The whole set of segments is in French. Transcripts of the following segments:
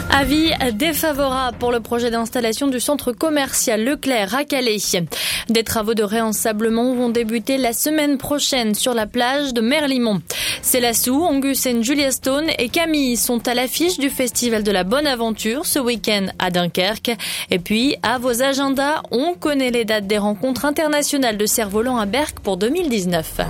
Avis défavorable pour le projet d'installation du centre commercial Leclerc à Calais. Des travaux de réensablement vont débuter la semaine prochaine sur la plage de Merlimont. Célassou, Angus Julia Stone et Camille sont à l'affiche du Festival de la Bonne Aventure ce week-end à Dunkerque. Et puis, à vos agendas, on connaît les dates des rencontres internationales de cerf-volant à Berck pour 2019.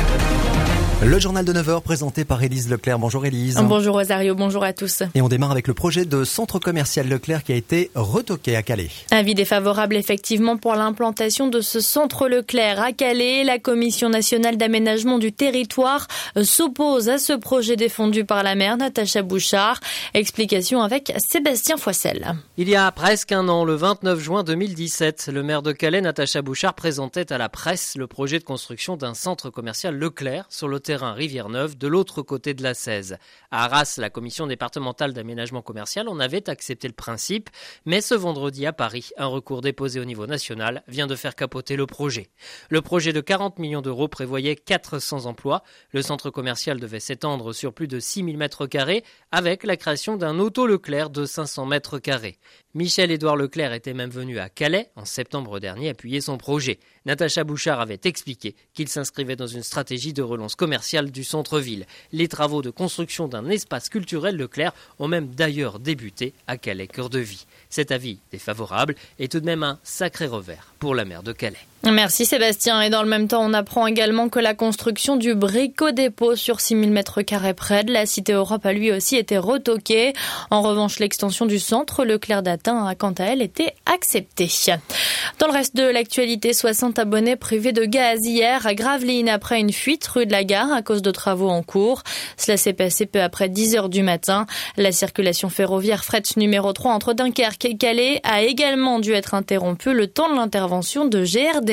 Le journal de 9h présenté par Élise Leclerc. Bonjour Élise. Bonjour Rosario, bonjour à tous. Et on démarre avec le projet de centre commercial Leclerc qui a été retoqué à Calais. Avis défavorable effectivement pour l'implantation de ce centre Leclerc à Calais. La Commission nationale d'aménagement du territoire s'oppose à ce projet défendu par la maire Natacha Bouchard. Explication avec Sébastien Foissel. Il y a presque un an, le 29 juin 2017, le maire de Calais, Natacha Bouchard, présentait à la presse le projet de construction d'un centre commercial Leclerc sur le terrain Rivière-Neuve de l'autre côté de la 16. À Arras, la commission départementale d'aménagement commercial en avait accepté le principe, mais ce vendredi à Paris, un recours déposé au niveau national vient de faire capoter le projet. Le projet de 40 millions d'euros prévoyait 400 emplois. Le centre commercial devait s'étendre sur plus de 6000 mètres carrés avec la création d'un auto Leclerc de 500 mètres carrés. Michel-Édouard Leclerc était même venu à Calais en septembre dernier appuyer son projet. Natacha Bouchard avait expliqué qu'il s'inscrivait dans une stratégie de relance commerciale du centre-ville. Les travaux de construction d'un espace culturel Leclerc ont même d'ailleurs débuté à Calais Cœur de Vie. Cet avis défavorable est tout de même un sacré revers pour la maire de Calais. Merci Sébastien. Et dans le même temps, on apprend également que la construction du Brico-Dépôt sur 6000 m² près de la Cité Europe a lui aussi été retoquée. En revanche, l'extension du centre Leclerc d'Atin a quant à elle été acceptée. Dans le reste de l'actualité, 60 abonnés privés de gaz hier à Gravelines après une fuite rue de la Gare à cause de travaux en cours. Cela s'est passé peu après 10h du matin. La circulation ferroviaire fret numéro 3 entre Dunkerque et Calais a également dû être interrompue le temps de l'intervention de GRDF.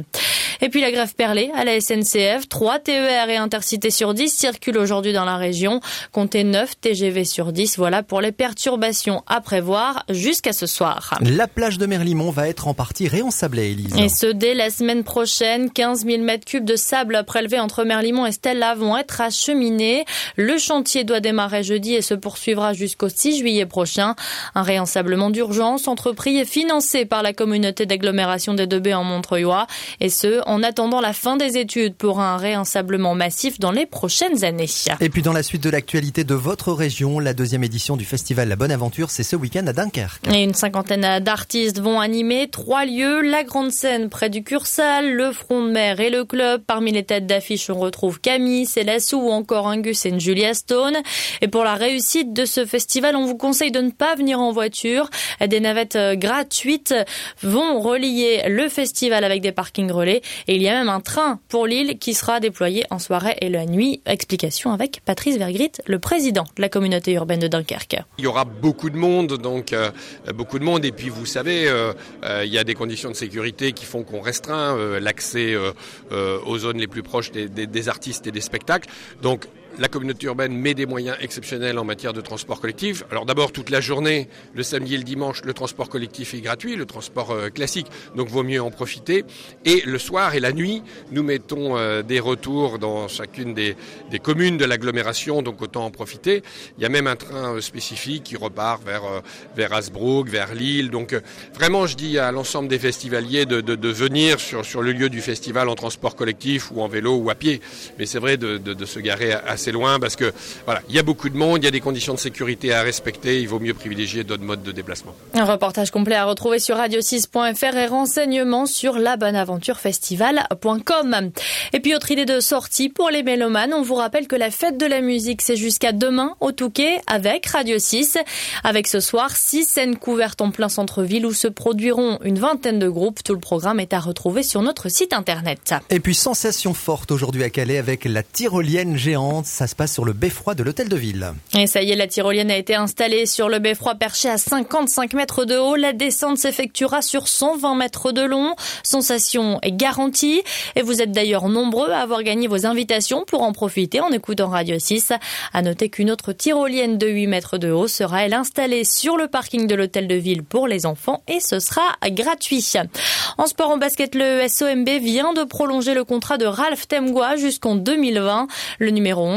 Et puis la grève perlée à la SNCF. 3 TER et Intercités sur 10 circulent aujourd'hui dans la région. Comptez 9 TGV sur 10. Voilà pour les perturbations à prévoir jusqu'à ce soir. La plage de Merlimont va être en partie réensablée, Élise. Et ce, dès la semaine prochaine, 15 000 m³ de sable prélevés entre Merlimont et Stella vont être acheminés. Le chantier doit démarrer jeudi et se poursuivra jusqu'au 6 juillet prochain. Un réensablement d'urgence entrepris et financé par la communauté d'agglomération des Deux-Baies en Montreuil. Et ce, en attendant la fin des études pour un réensablement massif dans les prochaines années. Et puis dans la suite de l'actualité de votre région, la 2e édition du festival La Bonne Aventure, c'est ce week-end à Dunkerque. Et une cinquantaine d'artistes vont animer 3 lieux. La grande scène près du Cursal, le front de mer et le club. Parmi les têtes d'affiche, on retrouve Camille, Célassou ou encore Angus Julia Stone. Et pour la réussite de ce festival, on vous conseille de ne pas venir en voiture. Des navettes gratuites vont relier le festival avec des parkings relais. Et il y a même un train pour Lille qui sera déployé en soirée et la nuit. Explication avec Patrice Vergrit, le président de la communauté urbaine de Dunkerque. Il y aura beaucoup de monde, et puis vous savez, il y a des conditions de sécurité qui font qu'on restreint l'accès aux zones les plus proches des artistes et des spectacles. Donc la communauté urbaine met des moyens exceptionnels en matière de transport collectif. Alors d'abord, toute la journée, le samedi et le dimanche, le transport collectif est gratuit, le transport classique, donc vaut mieux en profiter. Et le soir et la nuit, nous mettons des retours dans chacune des communes de l'agglomération, donc autant en profiter. Il y a même un train spécifique qui repart vers Hasbrook, vers Lille. Donc vraiment, je dis à l'ensemble des festivaliers de venir sur le lieu du festival en transport collectif ou en vélo ou à pied. Mais c'est vrai de se garer assez loin parce que voilà, il y a beaucoup de monde, il y a des conditions de sécurité à respecter, il vaut mieux privilégier d'autres modes de déplacement. Un reportage complet à retrouver sur radio6.fr et renseignements sur labonneaventurefestival.com. Et puis autre idée de sortie pour les mélomanes, on vous rappelle que la fête de la musique c'est jusqu'à demain au Touquet avec Radio 6. Avec ce soir 6 scènes couvertes en plein centre-ville où se produiront une vingtaine de groupes. Tout le programme est à retrouver sur notre site internet. Et puis sensation forte aujourd'hui à Calais avec la tyrolienne géante. Ça se passe sur le beffroi de l'Hôtel de Ville. Et ça y est, la tyrolienne a été installée sur le beffroi perché à 55 mètres de haut. La descente s'effectuera sur 120 mètres de long. Sensation est garantie. Et vous êtes d'ailleurs nombreux à avoir gagné vos invitations pour en profiter en écoutant Radio 6. À noter qu'une autre tyrolienne de 8 mètres de haut sera elle installée sur le parking de l'Hôtel de Ville pour les enfants et ce sera gratuit. En sport en basket, le SOMB vient de prolonger le contrat de Ralph Temgua jusqu'en 2020. Le numéro 11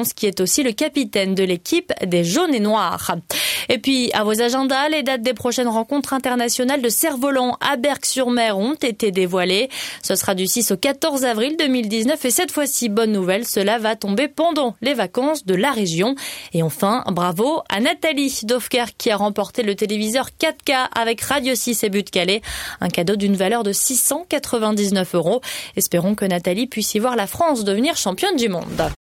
Valence, qui est aussi le capitaine de l'équipe des Jaunes et Noirs. Et puis, à vos agendas, les dates des prochaines rencontres internationales de cerf-volant à Berck-sur-Mer ont été dévoilées. Ce sera du 6 au 14 avril 2019 et cette fois-ci, bonne nouvelle, cela va tomber pendant les vacances de la région. Et enfin, bravo à Nathalie Dofker qui a remporté le téléviseur 4K avec Radio 6 et But-Calais. Un cadeau d'une valeur de 699 €. Espérons que Nathalie puisse y voir la France devenir championne du monde.